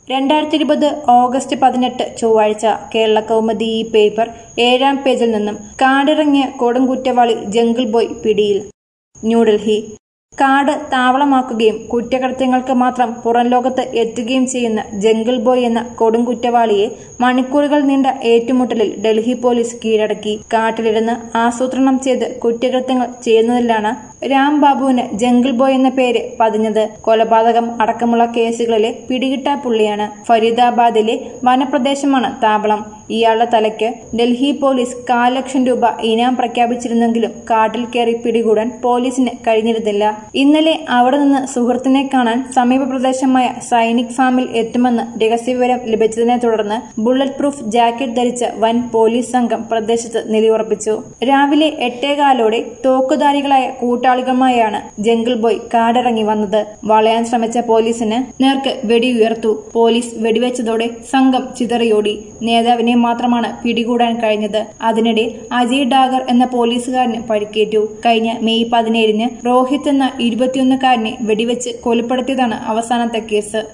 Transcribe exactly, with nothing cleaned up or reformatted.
രണ്ടായിരത്തി ഇരുപത് ഓഗസ്റ്റ് പതിനെട്ട് ചൊവ്വാഴ്ച കേരള കൗമുദി ഈ പേപ്പർ ഏഴാം പേജിൽ നിന്നും കാടിറങ്ങിയ കൊടുംകുറ്റവാളി ജംഗിൾ ബോയ് പിടിയിൽ. ന്യൂഡൽഹി. കാട് താവളമാക്കുകയും കുറ്റകൃത്യങ്ങൾക്ക് മാത്രം പുറംലോകത്ത് എത്തുകയും ചെയ്യുന്ന ജംഗിൾ ബോയ് എന്ന കൊടുംകുറ്റവാളിയെ മണിക്കൂറുകൾ നീണ്ട ഏറ്റുമുട്ടലിൽ ഡൽഹി പോലീസ് കീഴടക്കി. കാട്ടിലിരുന്ന് ആസൂത്രണം ചെയ്ത് കുറ്റകൃത്യങ്ങൾ ചെയ്യുന്നതിലാണ് രാംബാബുവിന് ജംഗിൾ ബോയ് എന്ന പേര് പതിഞ്ഞത്. കൊലപാതകം അടക്കമുള്ള കേസുകളിലെ പിടികിട്ടാപ്പുള്ളിയാണ്. ഫരീദാബാദിലെ വനപ്രദേശമാണ് താവളം. ഇയാളുടെ തലയ്ക്ക് ഡൽഹി പോലീസ് കാൽ ലക്ഷം രൂപ ഇനാം പ്രഖ്യാപിച്ചിരുന്നെങ്കിലും കാട്ടിൽ കയറി പിടികൂടാൻ പോലീസിന് കഴിഞ്ഞിരുന്നില്ല. ഇന്നലെ അവിടെ നിന്ന് സുഹൃത്തിനെ കാണാൻ സമീപ പ്രദേശമായ സൈനിക് ഫാമിൽ എത്തുമെന്ന് രഹസ്യവിവരം ലഭിച്ചതിനെ തുടർന്ന് ബുള്ളറ്റ് പ്രൂഫ് ജാക്കറ്റ് ധരിച്ച വൻ പോലീസ് സംഘം പ്രദേശത്ത് നിലയുറപ്പിച്ചു. രാവിലെ എട്ടേകാലോടെ തോക്കുധാരികളായ കൂട്ടാളികളുമായാണ് ജംഗിൾ ബോയ് കാടിറങ്ങി വന്നത്. വളയാൻ ശ്രമിച്ച പോലീസിന് നേർക്ക് വെടിയുയർത്തു. പോലീസ് വെടിവെച്ചതോടെ സംഘം ചിതറിയോടി. നേതാവിനെ മാത്രമാണ് പിടികൂടാൻ കഴിഞ്ഞത്. അതിനിടെ അജയ് ഡാഗർ എന്ന പോലീസുകാരന് പരിക്കേറ്റു. കഴിഞ്ഞ മെയ് പതിനേഴിന് രോഹിത് എന്ന ഇരുപത്തിയൊന്നുകാരനെ വെടിവെച്ച് കൊലപ്പെടുത്തിയതാണ് അവസാനത്തെ കേസ്.